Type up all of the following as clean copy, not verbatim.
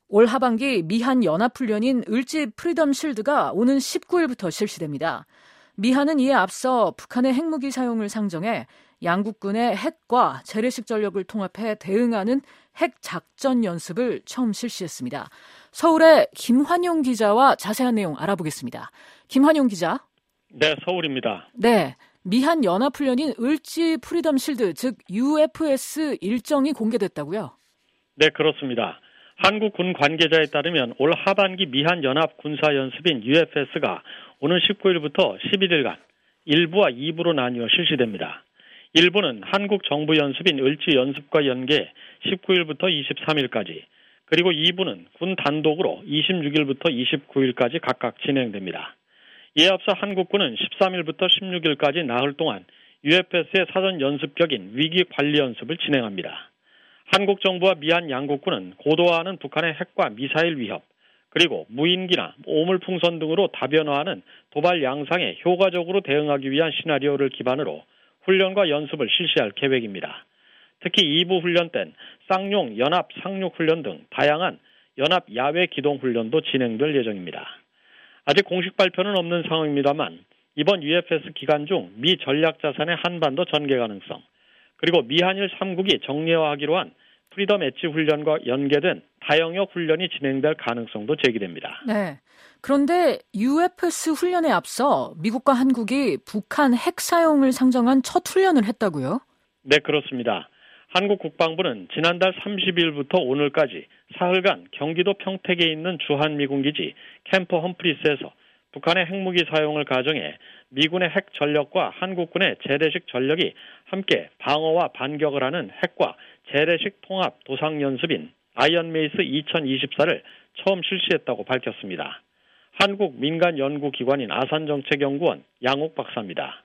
올 하반기 미한 연합훈련인 을지 프리덤 실드가 오는 19일부터 실시됩니다. 미한은 이에 앞서 북한의 핵무기 사용을 상정해 양국군의 핵과 재래식 전력을 통합해 대응하는 핵작전 연습을 처음 실시했습니다. 서울의 김환용 기자와 자세한 내용 알아보겠습니다. 김환용 기자. 네, 서울입니다. 네, 미한 연합훈련인 을지 프리덤 실드, 즉 UFS 일정이 공개됐다고요? 네, 그렇습니다. 한국 군 관계자에 따르면 올 하반기 미한 연합 군사 연습인 UFS가 오는 19일부터 11일간 1부와 2부로 나뉘어 실시됩니다. 1부는 한국 정부 연습인 을지 연습과 연계해 19일부터 23일까지, 그리고 2부는 군 단독으로 26일부터 29일까지 각각 진행됩니다. 이에 앞서 한국군은 13일부터 16일까지 나흘 동안 UFS의 사전 연습격인 위기 관리 연습을 진행합니다. 한국 정부와 미한 양국군은 고도화하는 북한의 핵과 미사일 위협, 그리고 무인기나 오물풍선 등으로 다변화하는 도발 양상에 효과적으로 대응하기 위한 시나리오를 기반으로 훈련과 연습을 실시할 계획입니다. 특히 2부 훈련 땐 쌍용 연합 상륙 훈련 등 다양한 연합 야외 기동 훈련도 진행될 예정입니다. 아직 공식 발표는 없는 상황입니다만 이번 UFS 기간 중 미 전략자산의 한반도 전개 가능성, 그리고 미한일 3국이 정례화하기로 한 프리덤 엣지 훈련과 연계된 다영역 훈련이 진행될 가능성도 제기됩니다. 네. 그런데 UFS 훈련에 앞서 미국과 한국이 북한 핵 사용을 상정한 첫 훈련을 했다고요? 네, 그렇습니다. 한국 국방부는 지난달 30일부터 오늘까지 사흘간 경기도 평택에 있는 주한미군기지 캠프 험프리스에서 북한의 핵무기 사용을 가정해 미군의 핵 전력과 한국군의 재래식 전력이 함께 방어와 반격을 하는 핵과 재래식 통합 도상 연습인 아이언메이스 2024를 처음 실시했다고 밝혔습니다. 한국 민간 연구기관인 아산정책연구원 양옥 박사입니다.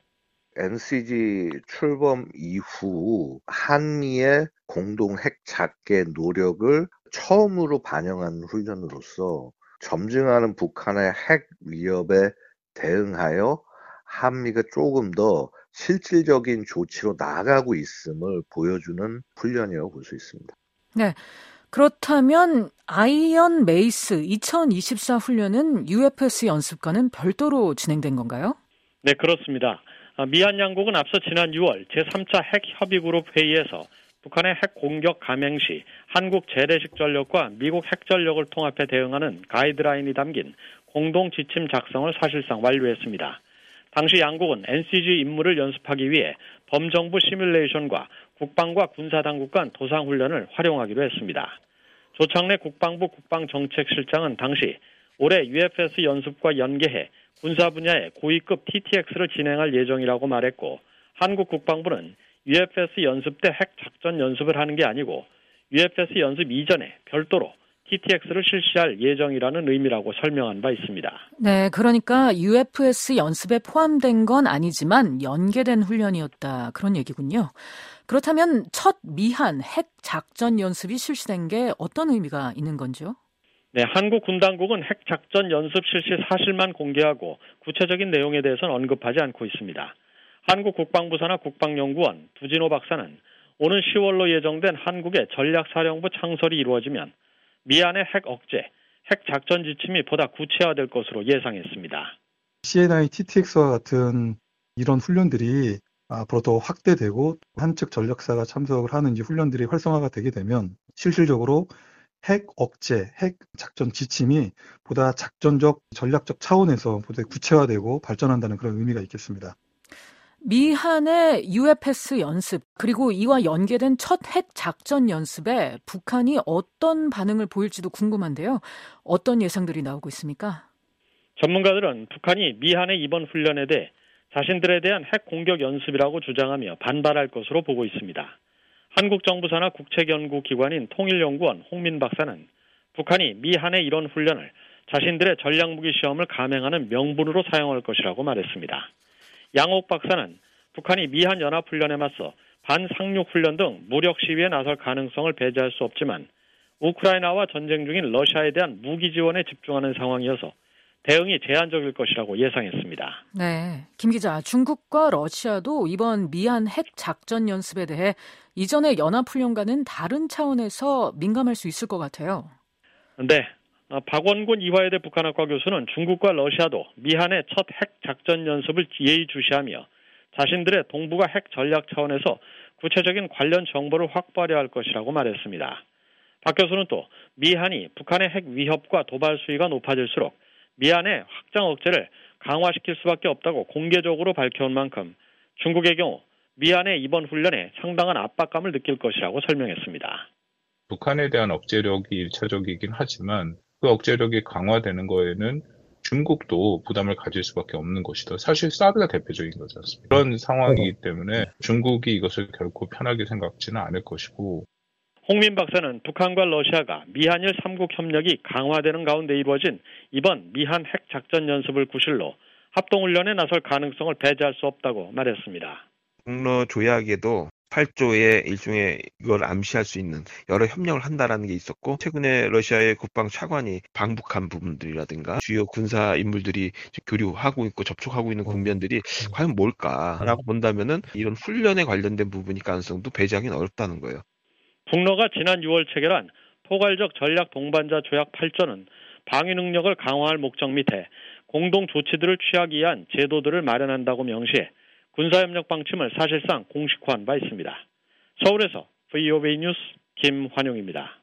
NCG 출범 이후 한미의 공동 핵 작개 노력을 처음으로 반영한 훈련으로서 점증하는 북한의 핵 위협에 대응하여 한미가 조금 더 실질적인 조치로 나아가고 있음을 보여주는 훈련이라고 볼 수 있습니다. 네. 그렇다면 아이언 메이스 2024 훈련은 UFS 연습과는 별도로 진행된 건가요? 네, 그렇습니다. 미한 양국은 앞서 지난 6월 제3차 핵협의그룹 회의에서 북한의 핵 공격 감행 시 한국 재래식 전력과 미국 핵 전력을 통합해 대응하는 가이드라인이 담긴 공동 지침 작성을 사실상 완료했습니다. 당시 양국은 NCG 임무를 연습하기 위해 범정부 시뮬레이션과 국방과 군사당국 간 도상훈련을 활용하기로 했습니다. 조창래 국방부 국방정책실장은 당시 올해 UFS 연습과 연계해 군사 분야의 고위급 TTX를 진행할 예정이라고 말했고, 한국 국방부는 UFS 연습 때 핵 작전 연습을 하는 게 아니고 UFS 연습 이전에 별도로 TTX를 실시할 예정이라는 의미라고 설명한 바 있습니다. 네, 그러니까 UFS 연습에 포함된 건 아니지만 연계된 훈련이었다, 그런 얘기군요. 그렇다면 첫 미한 핵 작전 연습이 실시된 게 어떤 의미가 있는 건지요? 네, 한국 군 당국은 핵 작전 연습 실시 사실만 공개하고 구체적인 내용에 대해서는 언급하지 않고 있습니다. 한국 국방부사나 국방연구원 두진호 박사는 오는 10월로 예정된 한국의 전략사령부 창설이 이루어지면 미한의 핵 억제, 핵 작전 지침이 보다 구체화될 것으로 예상했습니다. CNI TTX와 같은 이런 훈련들이 앞으로 더 확대되고 한측 전략사가 참석을 하는 이 훈련들이 활성화가 되게 되면 실질적으로 핵 억제, 핵 작전 지침이 보다 작전적, 전략적 차원에서 보다 구체화되고 발전한다는 그런 의미가 있겠습니다. 미한의 UFS 연습, 그리고 이와 연계된 첫 핵 작전 연습에 북한이 어떤 반응을 보일지도 궁금한데요. 어떤 예상들이 나오고 있습니까? 전문가들은 북한이 미한의 이번 훈련에 대해 자신들에 대한 핵 공격 연습이라고 주장하며 반발할 것으로 보고 있습니다. 한국 정부사나 국책연구기관인 통일연구원 홍민 박사는 북한이 미한의 이런 훈련을 자신들의 전략무기 시험을 감행하는 명분으로 사용할 것이라고 말했습니다. 양옥 박사는 북한이 미한 연합훈련에 맞서 반상륙훈련 등 무력 시위에 나설 가능성을 배제할 수 없지만 우크라이나와 전쟁 중인 러시아에 대한 무기 지원에 집중하는 상황이어서 대응이 제한적일 것이라고 예상했습니다. 네, 김 기자, 중국과 러시아도 이번 미한 핵 작전 연습에 대해 이전의 연합훈련과는 다른 차원에서 민감할 수 있을 것 같아요. 네. 박원군 이화여대 북한학과 교수는 중국과 러시아도 미한의 첫 핵 작전 연습을 예의주시하며 자신들의 동북아 핵 전략 차원에서 구체적인 관련 정보를 확보하려 할 것이라고 말했습니다. 박 교수는 또 미한이 북한의 핵 위협과 도발 수위가 높아질수록 미한의 확장 억제를 강화시킬 수밖에 없다고 공개적으로 밝혀온 만큼 중국의 경우 미한의 이번 훈련에 상당한 압박감을 느낄 것이라고 설명했습니다. 북한에 대한 억제력이 일차적이긴 하지만 그 억제력이 강화되는 거에는 중국도 부담을 가질 수밖에 없는 것이다. 사실 사드가 대표적인 거지 않습니까? 그런 상황이기 때문에 중국이 이것을 결코 편하게 생각지는 않을 것이고. 홍민 박사는 북한과 러시아가 미한일 3국 협력이 강화되는 가운데 이루어진 이번 미한 핵 작전 연습을 구실로 합동훈련에 나설 가능성을 배제할 수 없다고 말했습니다. 북러 조약에도 8조의 일종의 이걸 암시할 수 있는 여러 협력을 한다라는 게 있었고, 최근에 러시아의 국방 차관이 방북한 부분들이라든가 주요 군사 인물들이 교류하고 있고 접촉하고 있는 국면들이 과연 뭘까라고 본다면은 이런 훈련에 관련된 부분이 가능성도 배제하기는 어렵다는 거예요. 북러가 지난 6월 체결한 포괄적 전략 동반자 조약 8조는 방위 능력을 강화할 목적 밑에 공동 조치들을 취하기 위한 제도들을 마련한다고 명시해 군사협력 방침을 사실상 공식화한 바 있습니다. 서울에서 VOA 뉴스 김환용입니다.